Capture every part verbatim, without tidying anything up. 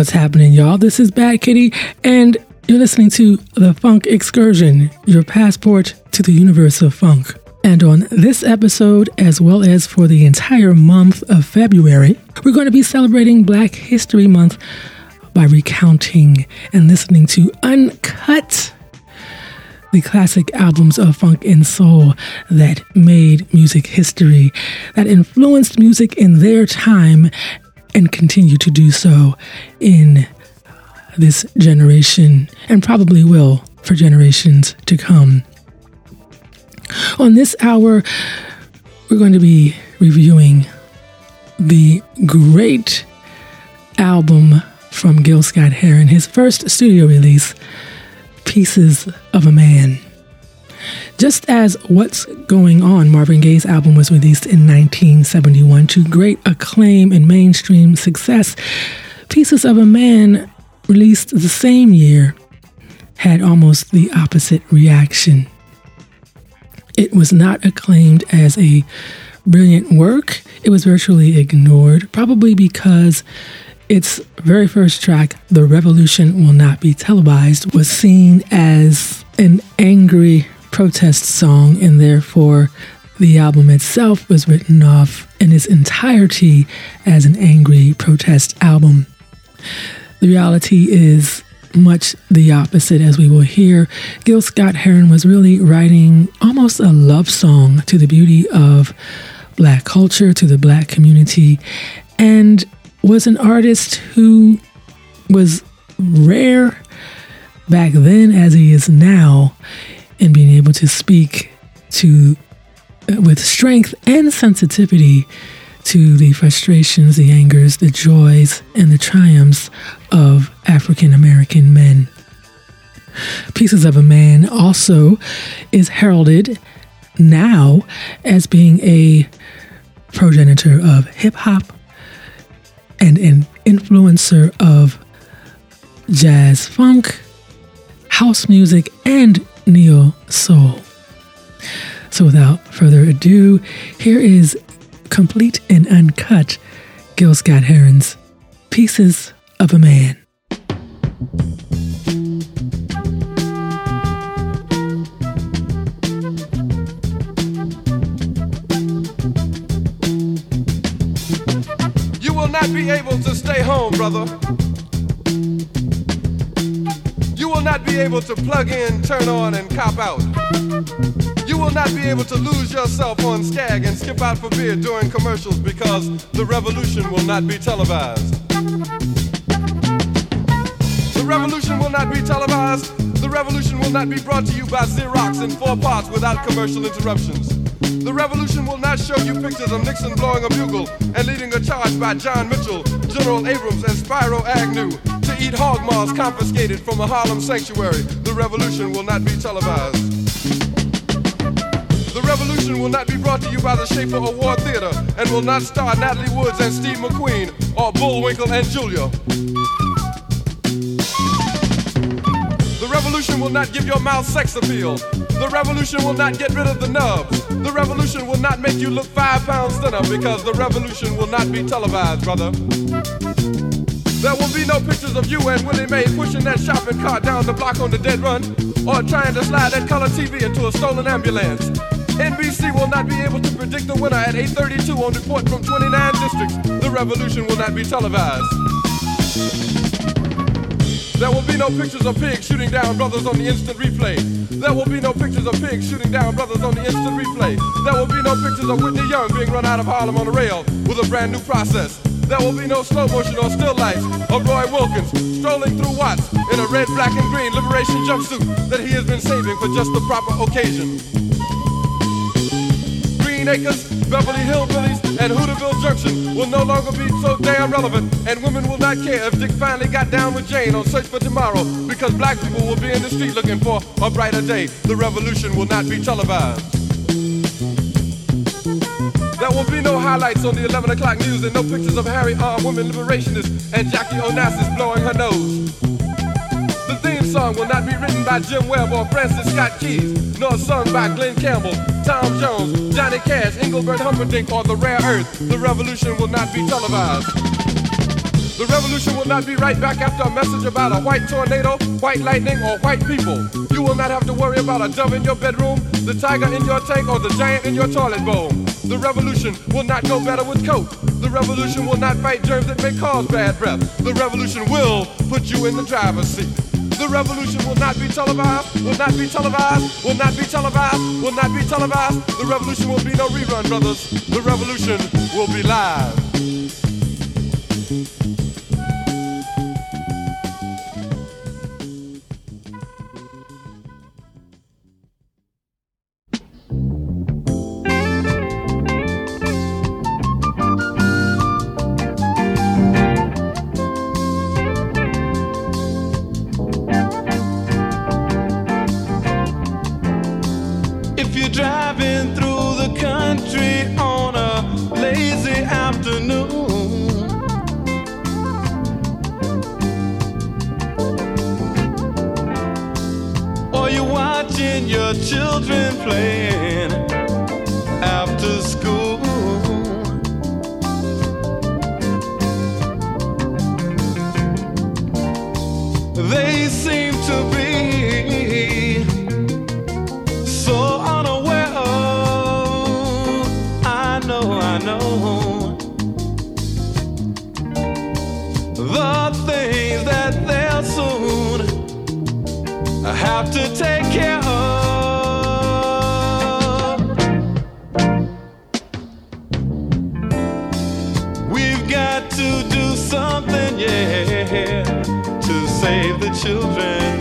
What's happening, y'all? This is Bad Kitty, and you're listening to The Funk Excursion, your passport to the universe of funk. And on this episode, as well as for the entire month of February, we're going to be celebrating Black History Month by recounting and listening to uncut the classic albums of funk and soul that made music history, that influenced music in their time and continue to do so in this generation and probably will for generations to come. On this hour, we're going to be reviewing the great album from Gil Scott-Heron, his first studio release, Pieces of a Man. Just as What's Going On, Marvin Gaye's album, was released in nineteen seventy-one to great acclaim and mainstream success, Pieces of a Man, released the same year, had almost the opposite reaction. It was not acclaimed as a brilliant work. It was virtually ignored, probably because its very first track, The Revolution Will Not Be Televised, was seen as an angry protest song, and therefore the album itself was written off in its entirety as an angry protest album. The reality is much the opposite, as we will hear. Gil Scott-Heron was really writing almost a love song to the beauty of Black culture, to the Black community, and was an artist who was rare back then as he is now in being able to speak to uh, with strength and sensitivity to the frustrations, the angers, the joys, and the triumphs of African American men. Pieces of a Man also is heralded now as being a progenitor of hip-hop and an influencer of jazz funk, house music, and neo-soul. So without further ado, here is complete and uncut Gil Scott-Heron's Pieces of a Man. You will not be able to stay home, brother. You will not be able to plug in, turn on, and cop out. You will not be able to lose yourself on Skag and skip out for beer during commercials because the revolution will not be televised. The revolution will not be televised. The revolution will not be brought to you by Xerox in four parts without commercial interruptions. The revolution will not show you pictures of Nixon blowing a bugle and leading a charge by John Mitchell, General Abrams, and Spyro Agnew to eat hog maws confiscated from a Harlem sanctuary. The revolution will not be televised. The revolution will not be brought to you by the Schaefer Award Theater and will not star Natalie Woods and Steve McQueen or Bullwinkle and Julia. The revolution will not give your mouth sex appeal. The revolution will not get rid of the nubs. The revolution will not make you look five pounds thinner because the revolution will not be televised, brother. There will be no pictures of you and Willie Mae pushing that shopping cart down the block on the dead run or trying to slide that color T V into a stolen ambulance. N B C will not be able to predict the winner at eight thirty-two on report from twenty-nine districts. The revolution will not be televised. There will be no pictures of pigs shooting down brothers on the instant replay. There will be no pictures of pigs shooting down brothers on the instant replay. There will be no pictures of Whitney Young being run out of Harlem on a rail with a brand new process. There will be no slow motion or still lights of Roy Wilkins strolling through Watts in a red, black, and green liberation jumpsuit that he has been saving for just the proper occasion. Green Acres, Beverly Hillbillies, and Hooterville Junction will no longer be so damn relevant, and women will not care if Dick finally got down with Jane on Search for Tomorrow, because black people will be in the street looking for a brighter day. The revolution will not be televised. There will be no highlights on the eleven o'clock news and no pictures of Harry armed women liberationists and Jackie Onassis blowing her nose. The theme song will not be written by Jim Webb or Francis Scott Keys, nor sung by Glenn Campbell, Tom Jones, Johnny Cash, Engelbert Humperdinck, or The Rare Earth. The revolution will not be televised. The revolution will not be right back after a message about a white tornado, white lightning, or white people. You will not have to worry about a dove in your bedroom, the tiger in your tank, or the giant in your toilet bowl. The revolution will not go better with coke. The revolution will not fight germs that may cause bad breath. The revolution will put you in the driver's seat. The revolution will not be televised, will not be televised, will not be televised, will not be televised. The revolution will be no rerun, brothers. The revolution will be live. Driving through the country on a lazy afternoon, or you're watching your children playing after school, they seem to be so unaware of, I know, I know, the things that they'll soon have to take care of. We've got to do something, yeah, to save the children.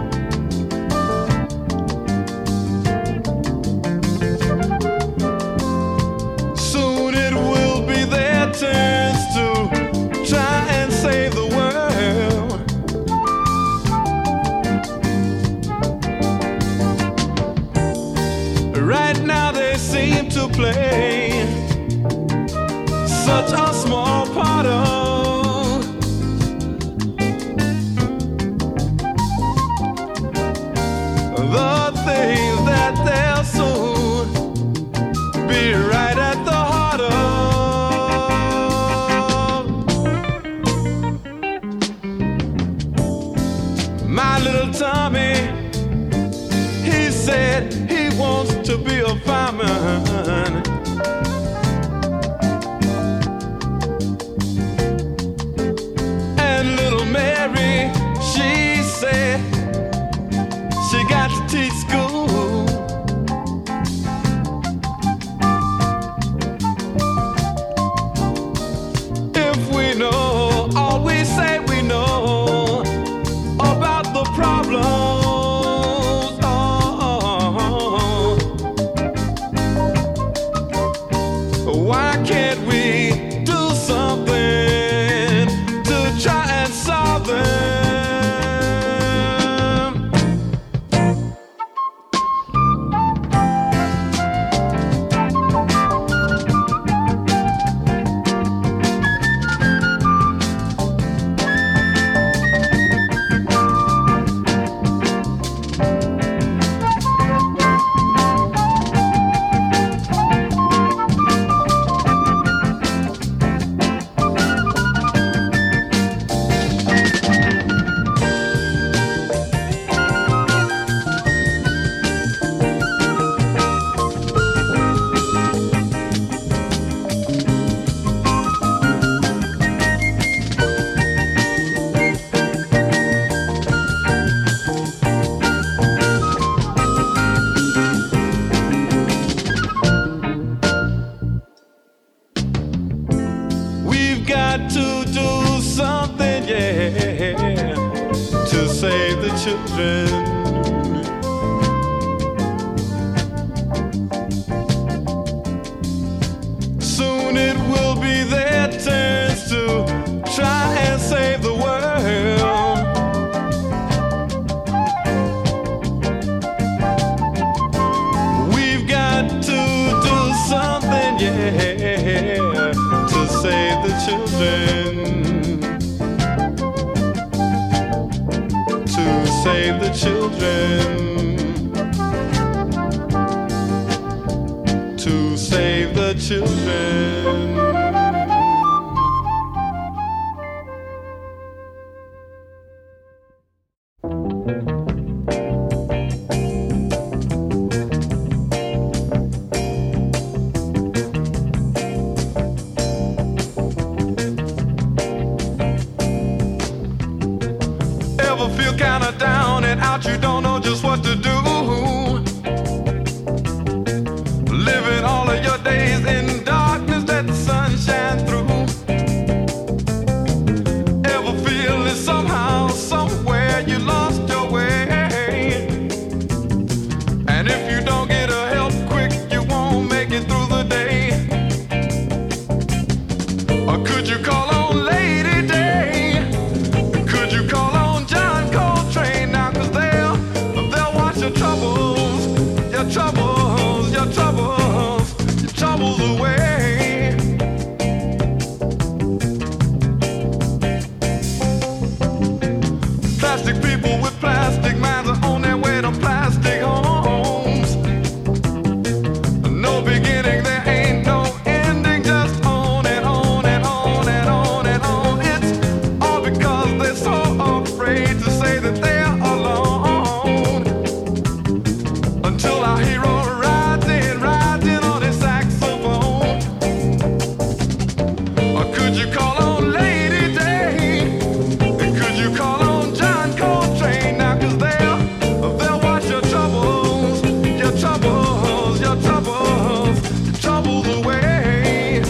Turns to try and save the world. Right now they seem to play such a small part of the things that they'll soon be right at the heart of. Tommy, he said he wants to be a fireman. And little Mary, she said she got to teach school. If we know all we say we know about the problems, oh, why can't we do something to try and solve them? Soon it will be their turns to try and save the world. We've got to do something, yeah, to save the children. To save the children. To save the children. what to do. Living all of your days in darkness, let the sun shine through. Ever feel it somehow, somewhere you lost your way? And if you don't get a help quick, you won't make it through the day. Or could you call on Lady Day? Could you call on John Coltrane now? Cause they'll, they'll wash your troubles, your troubles, your troubles, your troubles away. Plastic people with plastic minds are on their way to plastic homes. No beginning, there ain't no ending, just on and on and on and on and on. It's all because they're so afraid to say that they're alone. Until our hero rides in, rides in on his saxophone. Or could you call on Lady Day? And could you call on John Coltrane now? Cause they'll, they'll wash your troubles, your troubles, your troubles, your troubles away.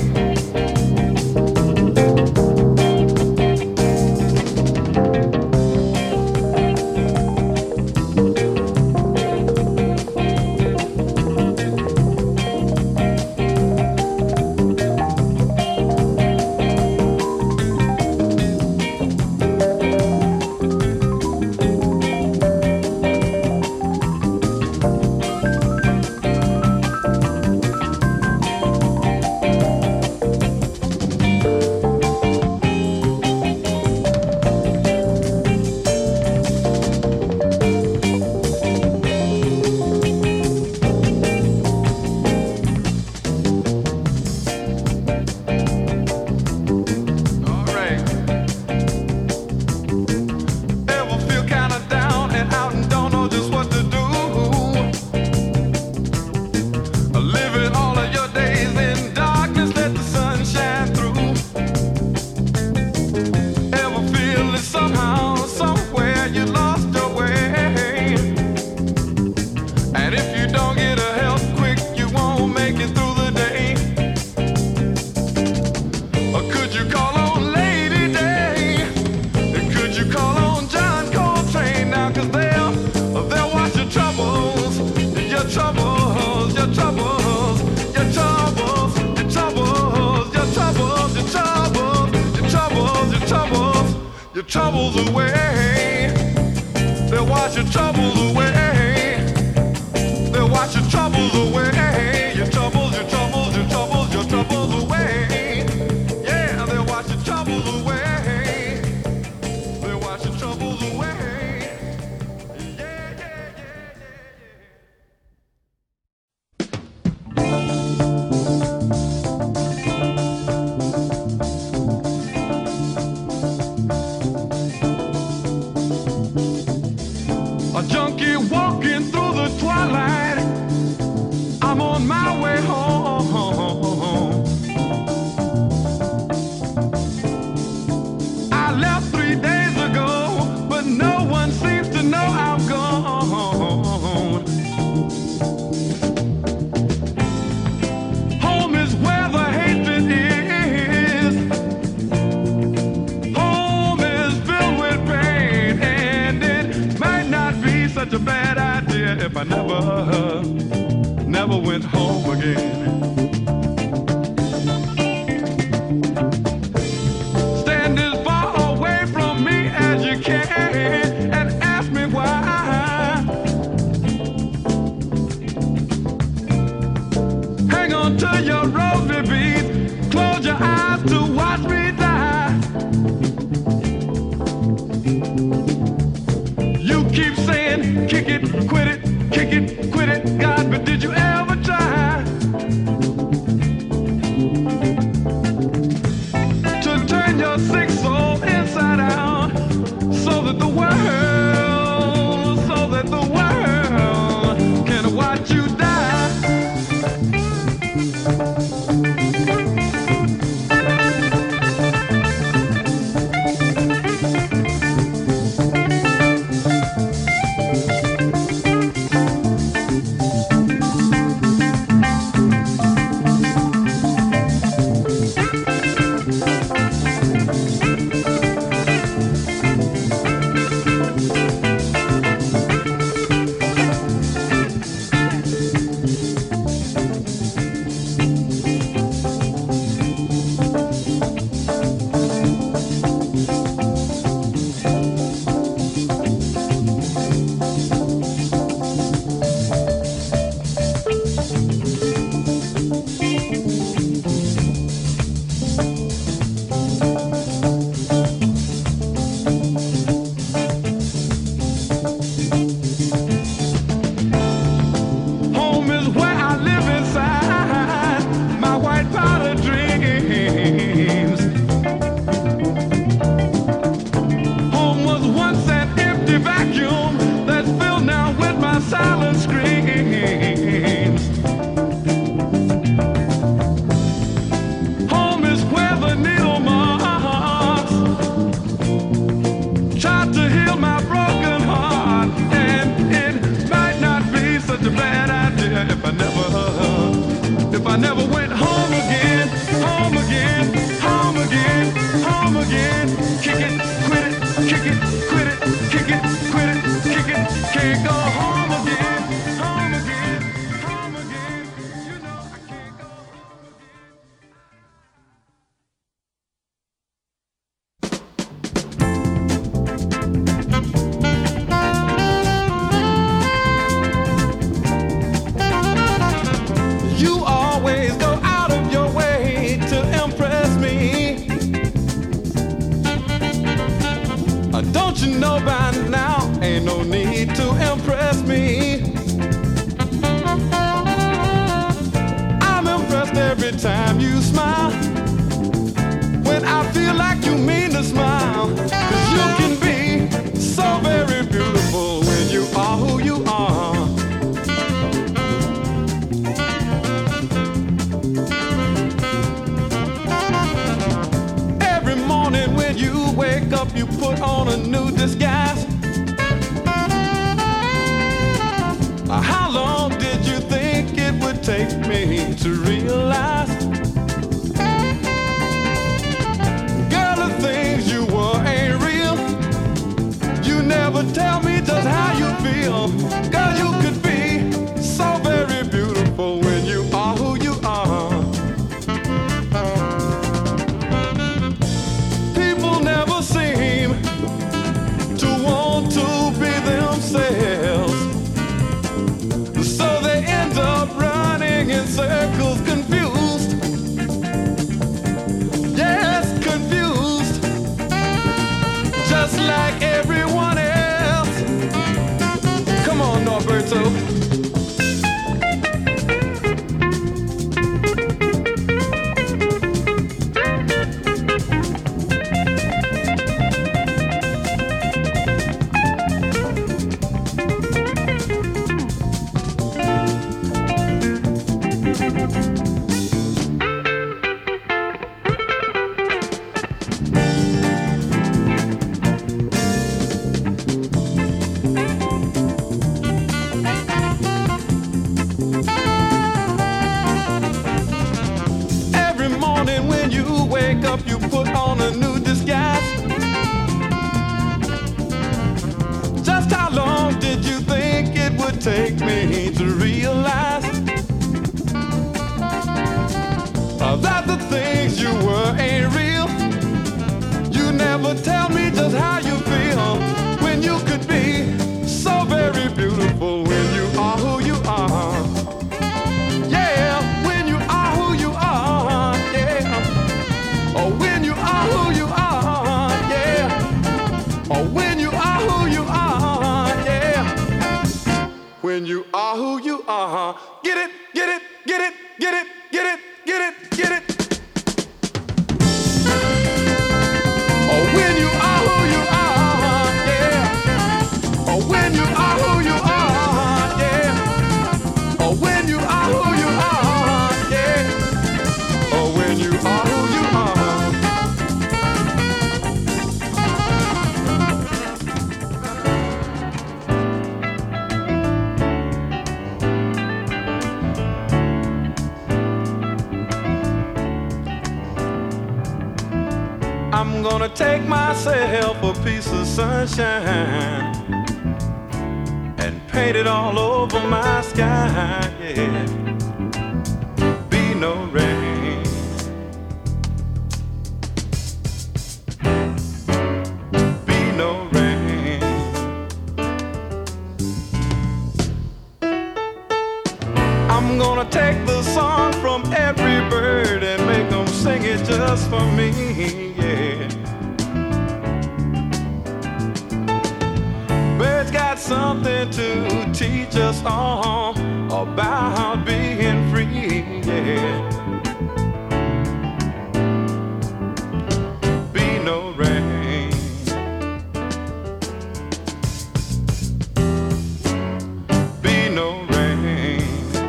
All right. Ever feel kinda down and out and don't know just what to do? Living all of your days in darkness, let the sun shine through. Ever feel it somehow, somewhere you lost your way? And if you don't get a help quick, you won't make it through the day. Or could you call on Lady Day? And could you call on John Coltrane now? Cause they'll, they'll wash your troubles, your troubles, your troubles, your troubles, your troubles, your troubles, your troubles, your troubles, your troubles, your troubles away. They'll wash your troubles away. They'll wash your troubles away. Your troubles, your troubles, your troubles, your troubles away. Yeah, they'll wash your troubles away. They'll wash your troubles away. Yeah, yeah, yeah, yeah, yeah. A junkie walking through the twilight. I'm on my way home. I left three days ago, but no one seems to know I'm gone. Home is where the hatred is. Home is filled with pain, and it might not be such a bad idea if I never, never went home again. Stand as far away from me as you can and ask me why. Hang on to your rosary beads, close your eyes to watch me die. You keep saying, kick it, quit it, kick it, quit it, God, but did you ever try? How long did you think it would take me to realize, girl, the things you were ain't real? You never tell me just how you feel. Girl, you could be so very beautiful when you are who you are. People never seem to want to be themselves, so they end up running in circles, confused. Yes, confused, just like everyone else. Come on, Norberto. Take me to realize uh, that the things you were ain't real. You never tell me just how you feel when you could be so very beautiful when you are who you are. Yeah, when you are who you are. Yeah, or when you are who you are. Yeah, or when you are who you are. Yeah. When you are who you are. Get it, get it, get it, get it, get it, get it, get it. Oh, when you are who you are, yeah. Oh, when you are who you are, yeah. Oh, when you are who you are, yeah. Oh, when you are who you are. I'm gonna take myself a piece of sunshine and paint it all over my sky, yeah. Be no rain, be no rain. I'm gonna take the song from every bird and make them sing it just for me, yeah. Birds got something to teach us all about being free, yeah. Be no rain, be no rain.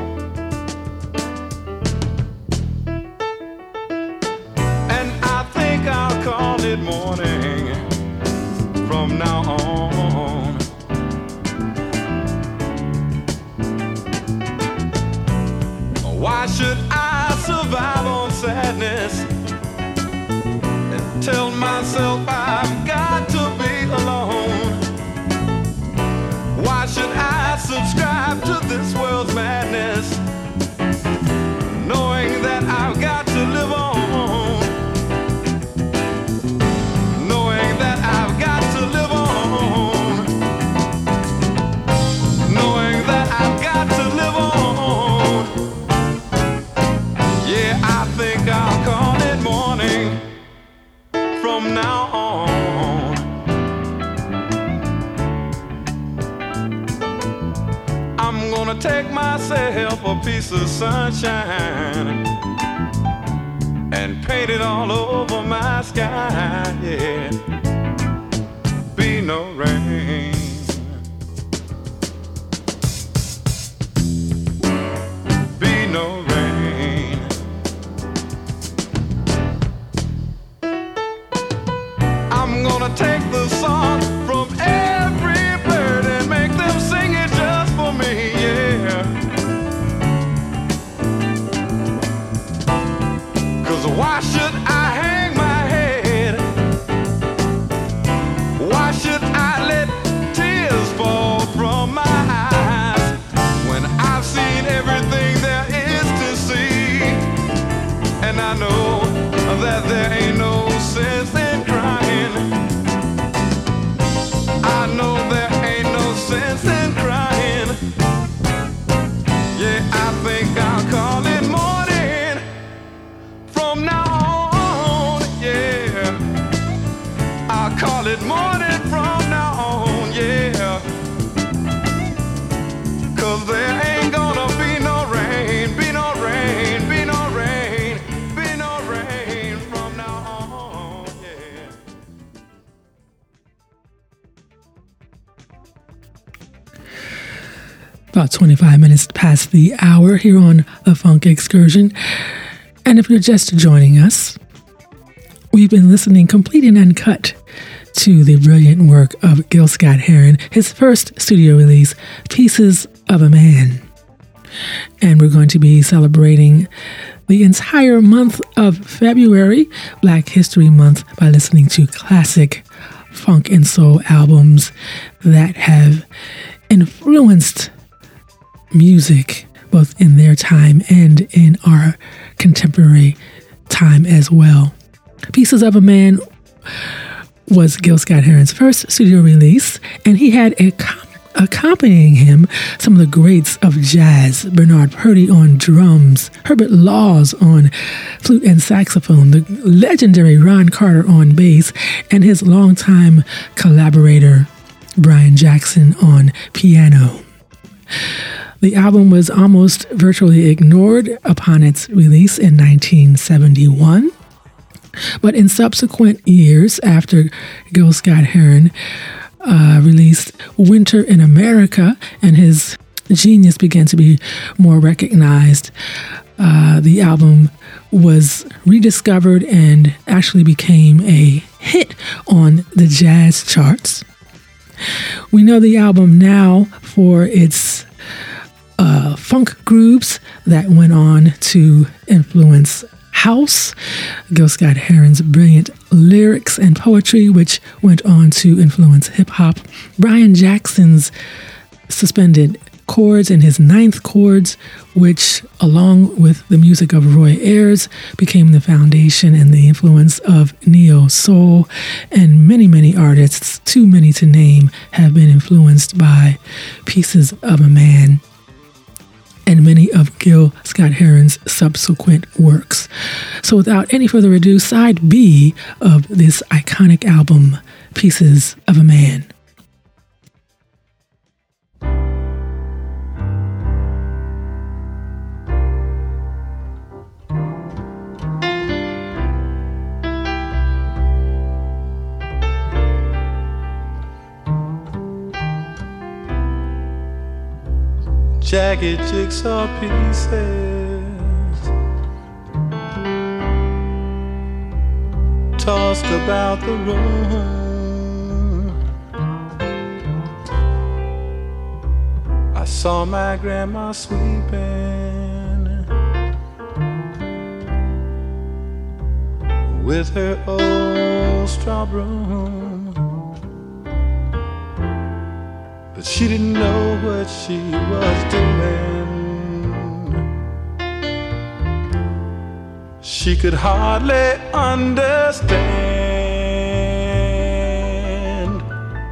And I think I'll call it morning from now on. Why should I survive on sadness and tell myself I've got to be alone? Why should I subscribe to this world's madness, knowing that I've got to live on? Knowing that I've got to live on. Knowing that I've got to live on. Yeah, I think I'll call it morning from now on. I'm gonna take myself a piece of sunshine and paint it all over my sky, yeah. Be no rain, be no rain. I'm gonna take the song from every bird and make them sing it just for me, yeah. About twenty-five minutes past the hour here on The Funk Excursion. And if you're just joining us, we've been listening complete and uncut to the brilliant work of Gil Scott-Heron, his first studio release, Pieces of a Man. And we're going to be celebrating the entire month of February, Black History Month, by listening to classic funk and soul albums that have influenced music both in their time and in our contemporary time as well. Pieces of a Man was Gil Scott-Heron's first studio release, and he had a com- accompanying him some of the greats of jazz: Bernard Purdie on drums, Herbert Laws on flute and saxophone, the legendary Ron Carter on bass, and his longtime collaborator Brian Jackson on piano. The album was almost virtually ignored upon its release in nineteen seventy-one. But in subsequent years, after Gil Scott-Heron uh, released Winter in America and his genius began to be more recognized, uh, the album was rediscovered and actually became a hit on the jazz charts. We know the album now for its uh, funk grooves that went on to influence house, Gil Scott-Heron's brilliant lyrics and poetry, which went on to influence hip-hop, Brian Jackson's suspended chords and his ninth chords, which, along with the music of Roy Ayers, became the foundation and the influence of neo-soul, and many, many artists, too many to name, have been influenced by Pieces of a Man and many of Gil Scott-Heron's subsequent works. So without any further ado, side B of this iconic album, Pieces of a Man. Jagged jigsaw pieces tossed about the room. I saw my grandma sweeping with her old straw broom. But she didn't know what she was doing. She could hardly understand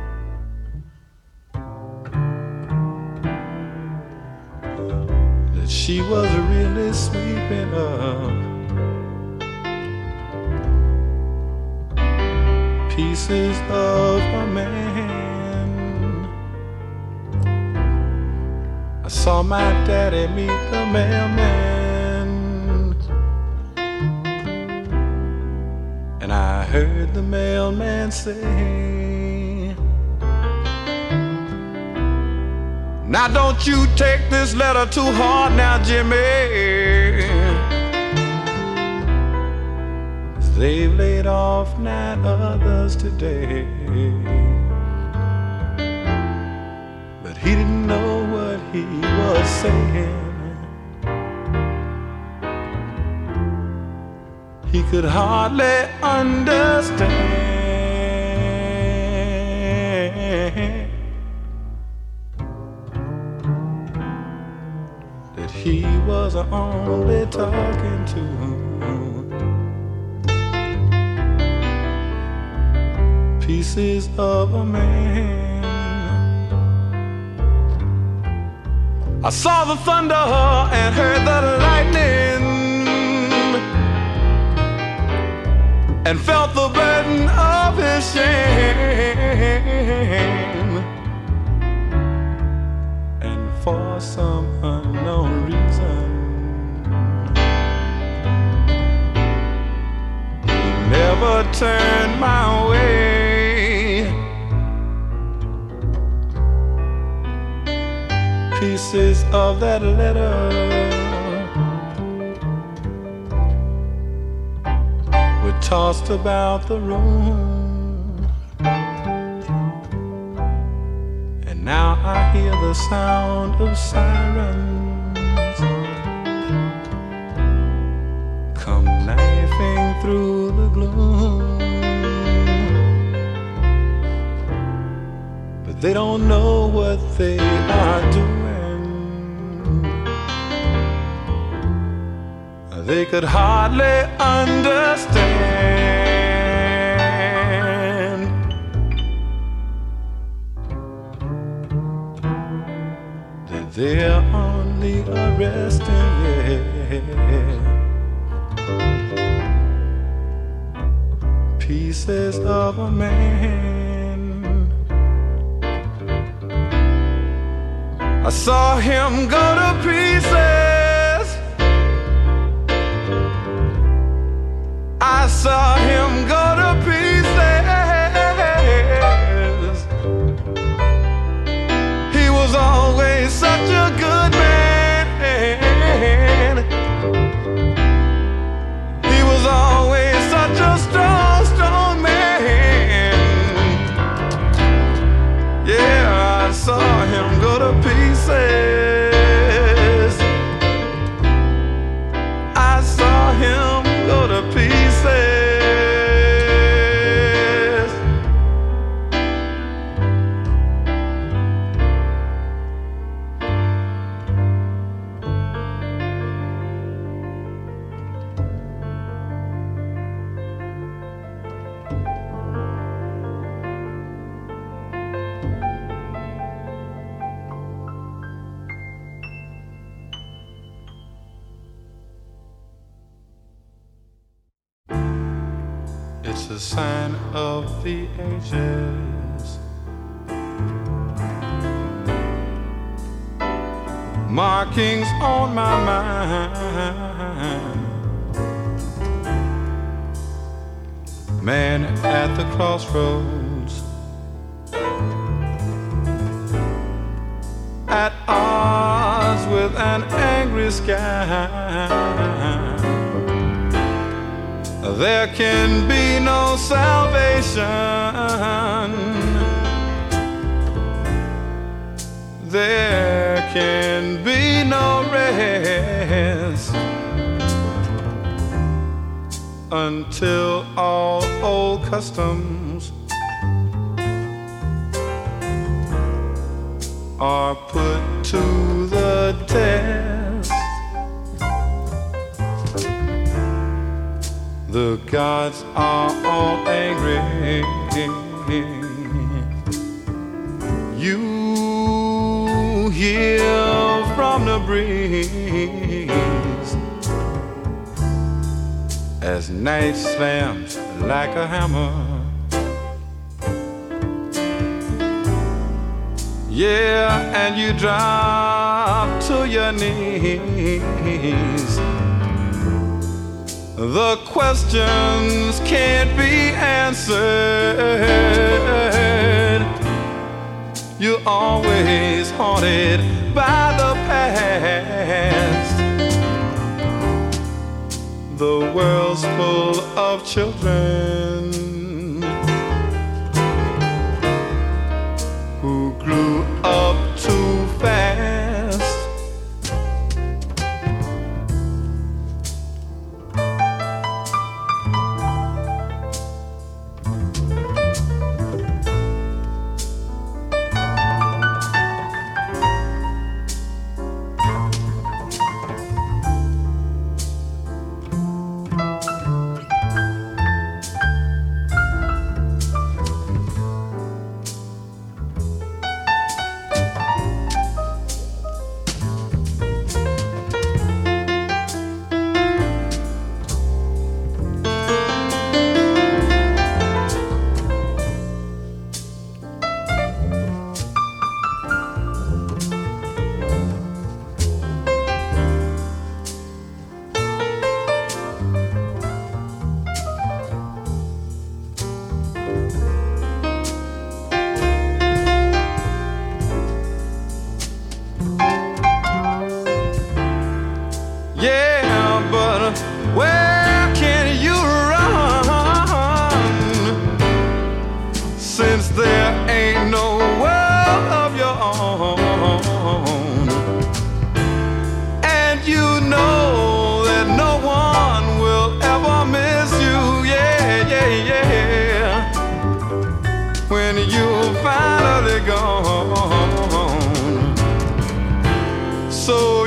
that she was really sweeping up pieces of a man. I saw my daddy meet the mailman, and I heard the mailman say, "Now don't you take this letter too hard now, Jimmy, 'cause they've laid off nine others today." But he didn't know what he was saying. He could hardly understand that he was only talking to pieces of a man. I saw the thunder and heard the lightning and felt the burden of his shame. And for some unknown reason, he never turned my way. Pieces of that letter were tossed about the room, and now I hear the sound of sirens come knifing through the gloom. But they don't know what they are doing. They could hardly understand that they're only arresting pieces of a man. I saw him go to pieces. I saw him go to pieces. He was always such a good man. He was always such a strong, strong man. Yeah, I saw him go to pieces. I saw him go to pieces. It's a sign of the ages, markings on my mind. Man at the crossroads, at odds with an angry sky. There can be no salvation. There can be no rest until all old customs are put to the test. The gods are all angry. You hear from the breeze as night slams like a hammer. Yeah, and you drop to your knees. The questions can't be answered. You're always haunted by the past. The world's full of children who grew up too fast.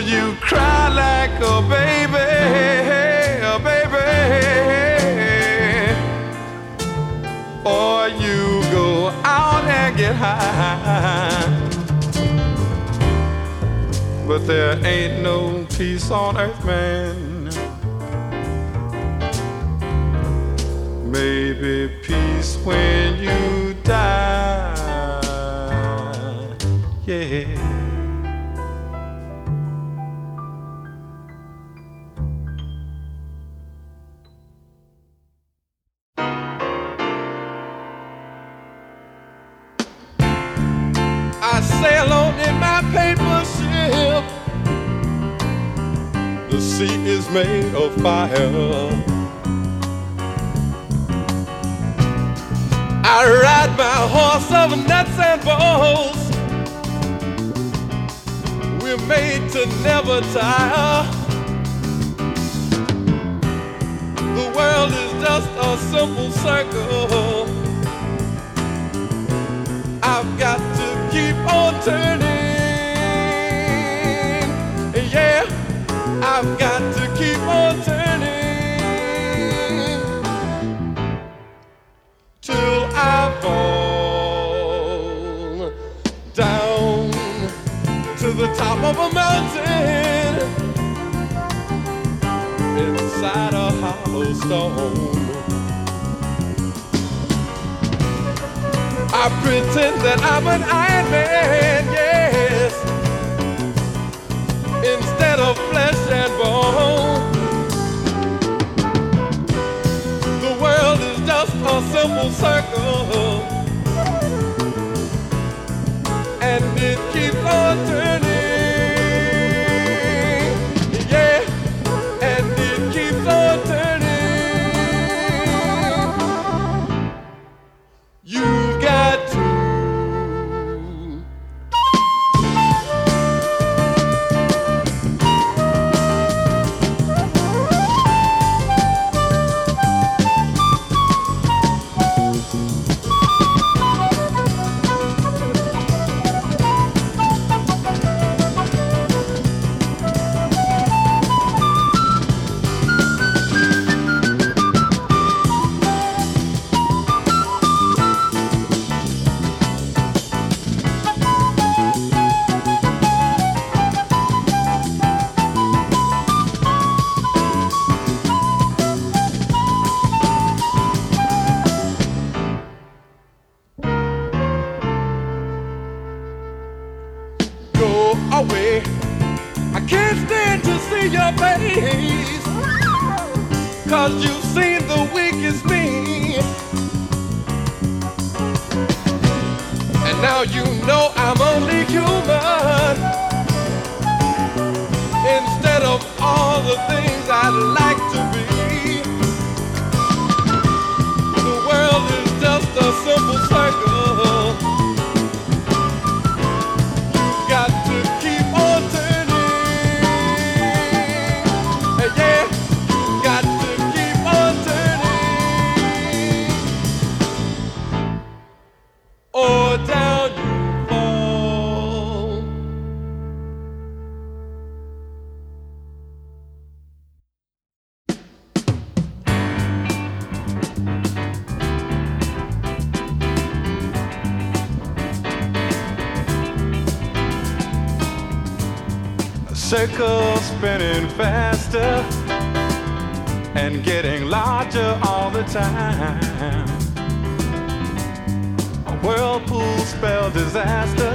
you cry like a baby, a baby, or you go out and get high. But there ain't no peace on earth, man. Maybe peace when you die. Yeah. I sail on in my paper ship. The sea is made of fire. I ride my horse of nuts and bolts. We're made to never tire. The world is just a simple circle. I've got to keep on turning. Yeah, I've got to keep on turning till I fall down to the top of a mountain inside a hollow stone. I pretend that I'm an Iron Man, yes, instead of flesh and bone. The world is just a simple circle, and it keeps on turning, yeah, and it keeps on turning. You got to away. I can't stand to see your face, 'cause you've seen the weakest me, and now you know I'm only human, instead of all the things I'd like to be. The world is just a simple circle. Got to keep on turning, yeah, got to keep on turning, or down you fall. Circle spinning faster and getting larger all the time. A whirlpool spell disaster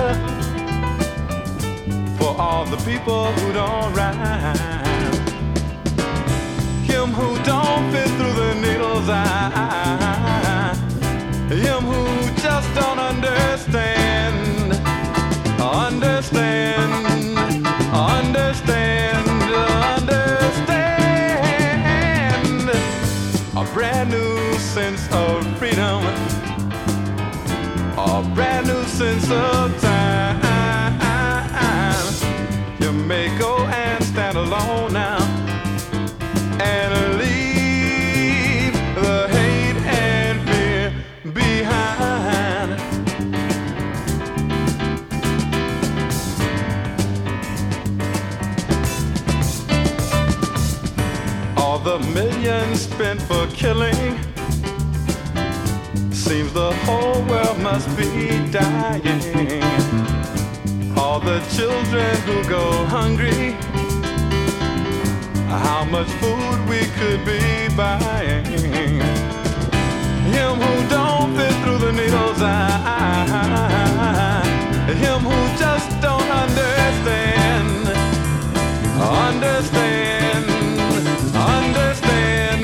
for all the people who don't rhyme. Him who don't fit through the needle's eye. Him who just don't understand. Understand. Understand, understand. A brand new sense of freedom, a brand new sense of time. You may go and stand alone now and leave the hate and fear behind. the millions spent for killing, seems the whole world must be dying. All the children who go hungry, how much food we could be buying. Him who don't fit through the needle's eye, him who just don't understand, understand, understand,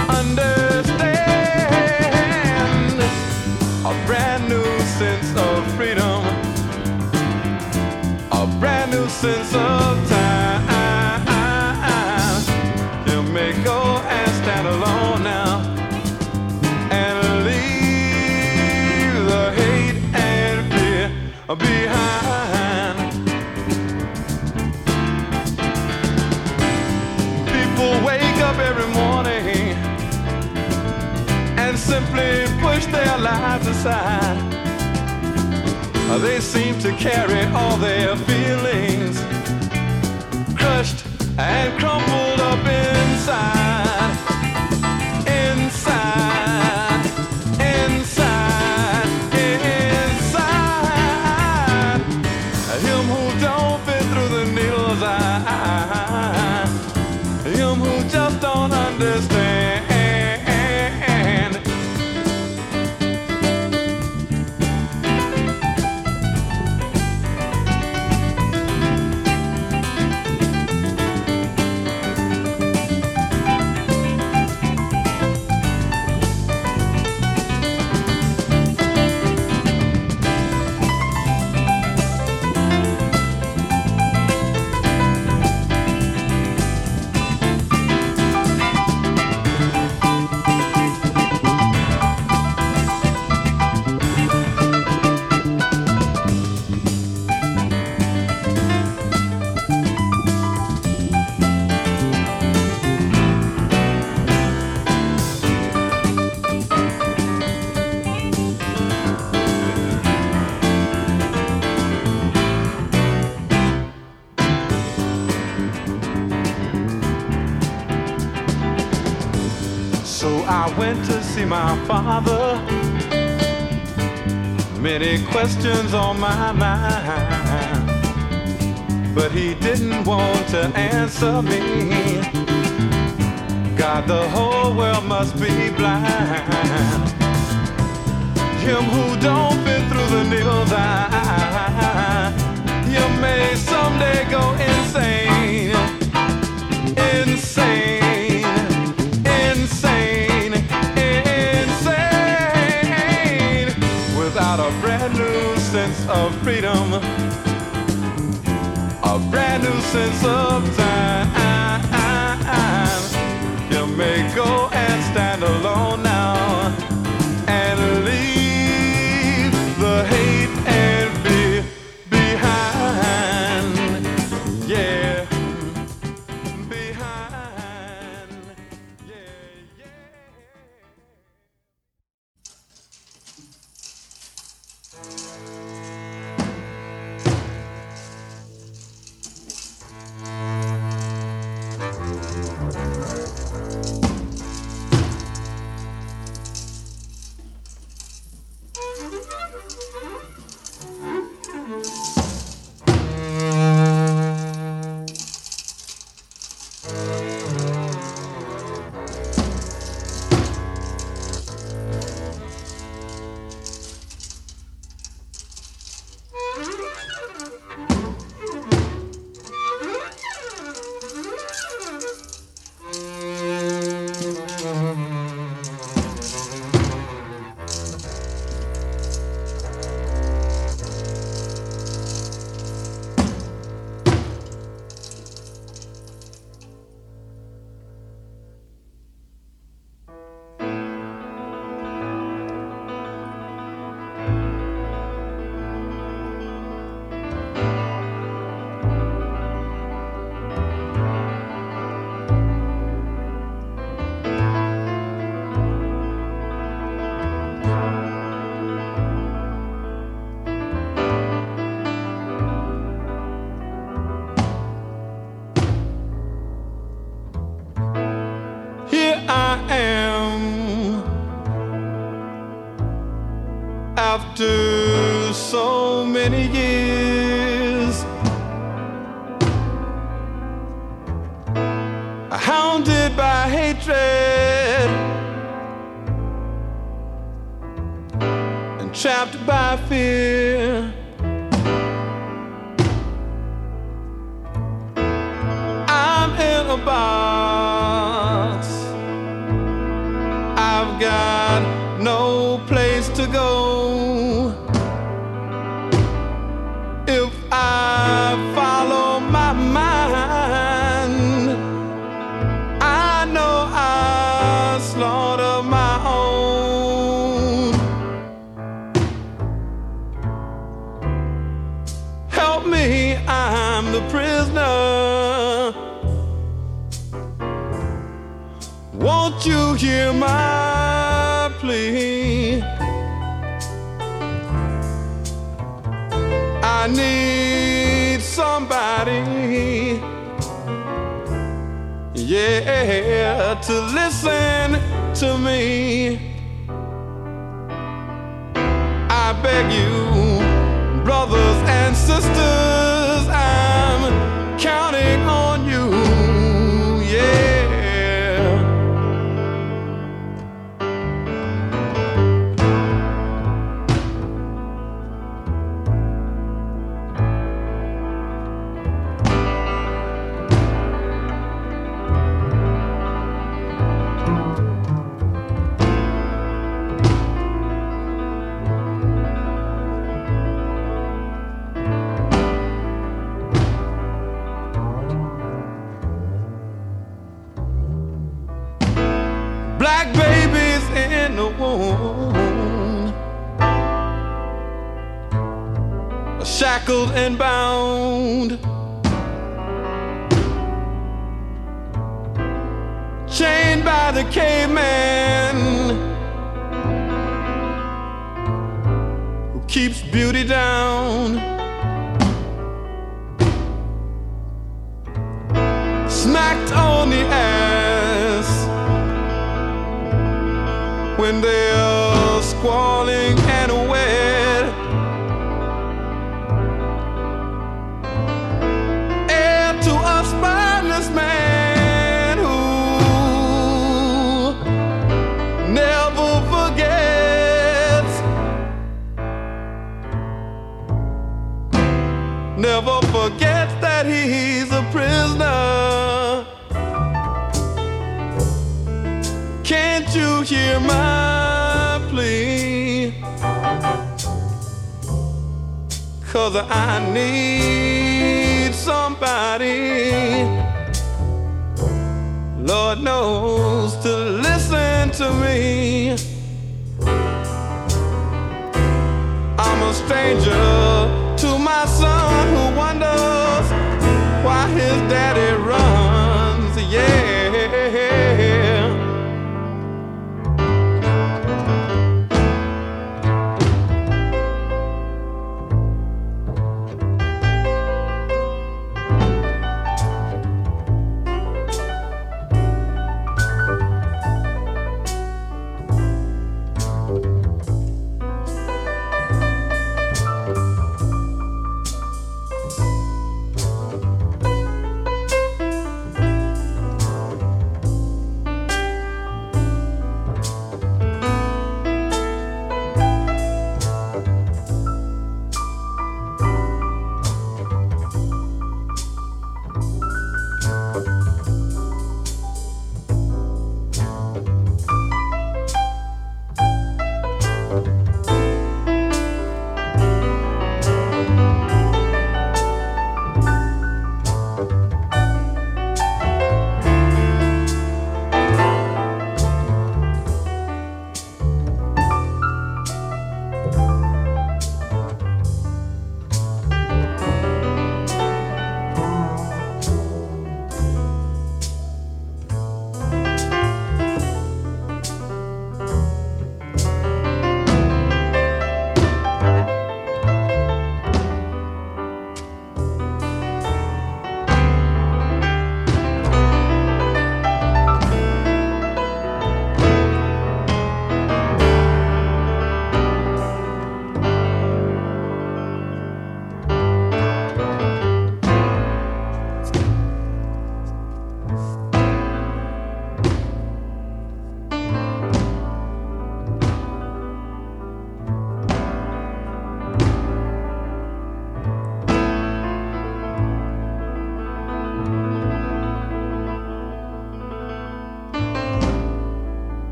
understand. A brand new sense of freedom, a brand new sense of time. You may go and stand alone now and leave the hate and fear behind. People wake up every morning and simply push their lives aside. They seem to carry all their feelings crushed and crumpled up inside, inside, inside, inside. Him who don't fit through the needle's eye, him who just don't understand. I went to see my father, many questions on my mind, but he didn't want to answer me. God, the whole world must be blind. Him who don't fit through the needle's eye, you may someday go insane, insane. Without a brand new sense of freedom, a brand new sense of time. You may go and stand alone now and leave the hate and fear behind. Yeah, behind. Yeah, yeah. many years, hounded by hatred and trapped by fear. I'm in a box, I've got no place to go. If I follow my mind, I know I slaughter my own. Help me, I'm the prisoner. Won't you hear my plea? I need somebody, yeah, to listen to me. I beg you, brothers and sisters, I'm counting on you, yeah. Black babies in the womb, shackled and bound, chained by the caveman who keeps beauty down. Smacked on the ass when they're squalling and wet. Heir to a spineless man who never forgets, never forgets that he's a prisoner. Can't you hear my plea? 'Cause I need somebody, Lord knows, to listen to me. I'm a stranger to my son who wonders why his daddy runs, yeah.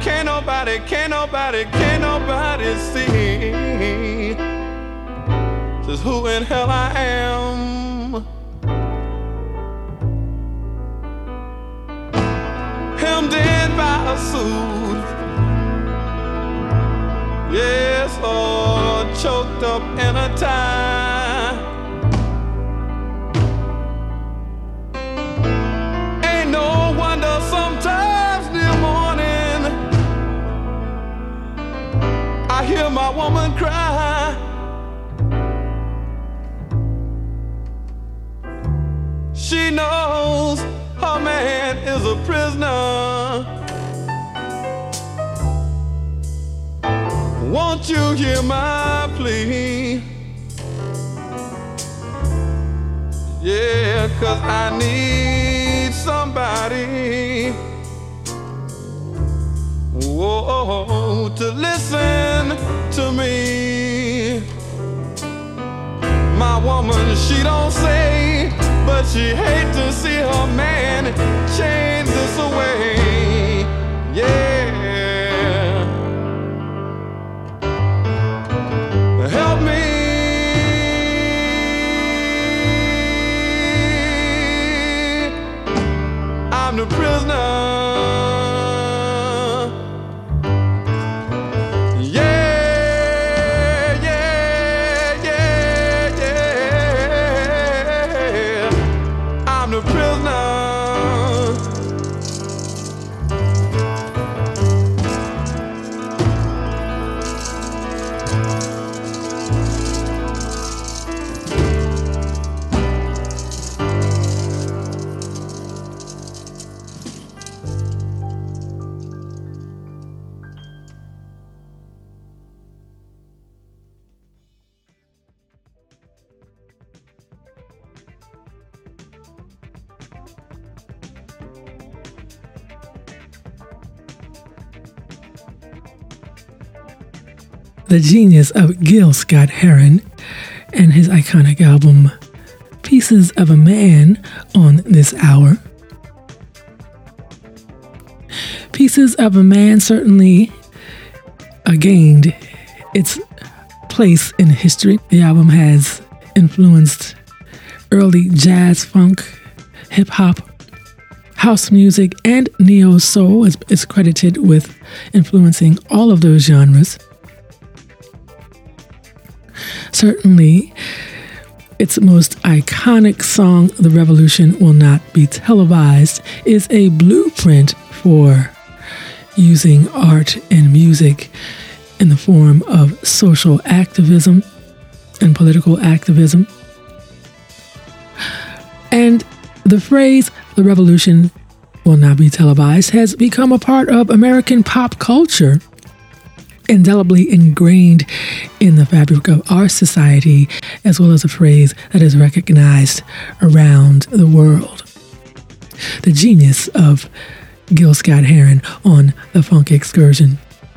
can't nobody, can't nobody, can't nobody see just who in hell I am. Hemmed in by a suit, yes, or choked up in a tie. Ain't no wonder sometimes near morning I hear my woman cry. She knows her man is a prisoner. Won't you hear my plea? Yeah, 'cause I need somebody, whoa, to listen to me. My woman, she don't say, but she hate to see her man change this away. Yeah. Help me. I'm the prisoner. Yeah, yeah, yeah, yeah. I'm the prisoner. The genius of Gil Scott-Heron and his iconic album Pieces of a Man on this hour. Pieces of a Man certainly uh, gained its place in history. The album has influenced early jazz, funk, hip-hop, house music, and neo-soul. Is, is credited with influencing all of those genres. Certainly, its most iconic song, The Revolution Will Not Be Televised, is a blueprint for using art and music in the form of social activism and political activism. And the phrase, the revolution will not be televised, has become a part of American pop culture, indelibly ingrained in the fabric of our society, as well as a phrase that is recognized around the world. The genius of Gil Scott-Heron on The Funk Excursion.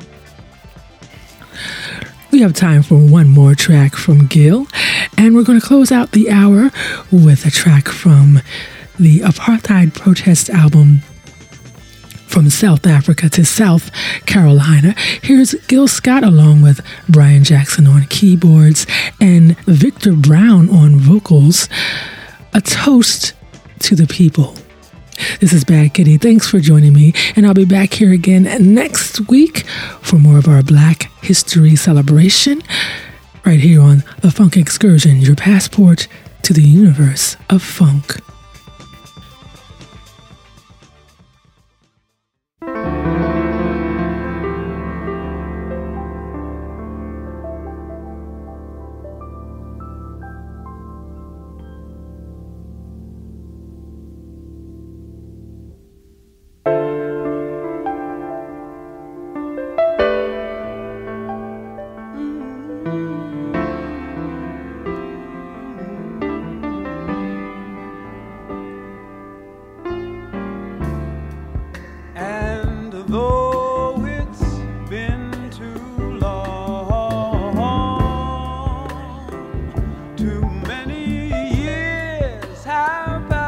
We have time for one more track from Gil, and we're going to close out the hour with a track from the apartheid protest album From South Africa to South Carolina. Here's Gil Scott along with Brian Jackson on keyboards and Victor Brown on vocals. A toast to the people. This is Bad Kitty. Thanks for joining me, and I'll be back here again next week for more of our Black History celebration right here on The Funk Excursion, your passport to the universe of funk.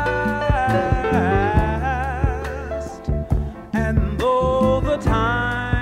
Time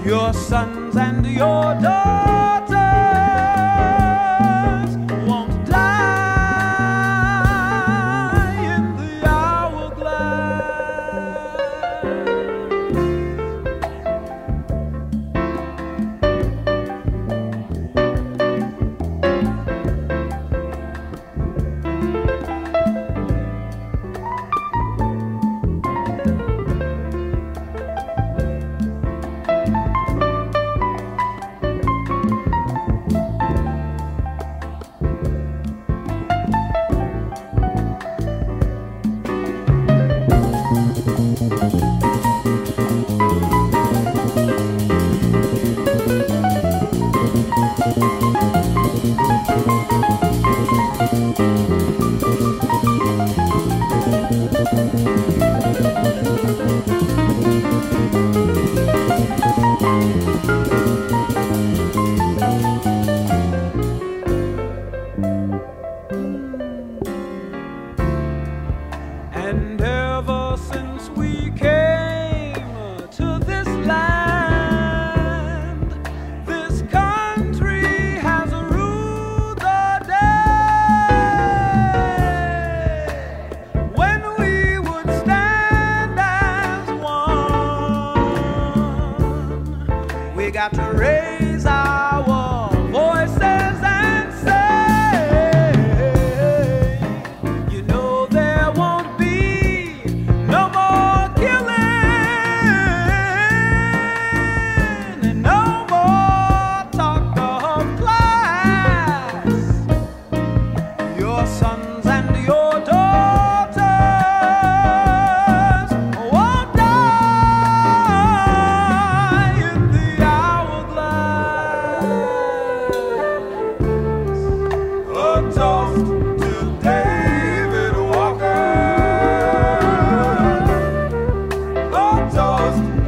your sons and your daughters won't die in the hourglass. And ever since we came to this land, this country has ruled the day. When we would stand as one, we got to raise our voices and say, you know, there won't be no more killing and no more talk of class. Your sons and your daughters won't die in the hourglass. A toast to David Walker. A toast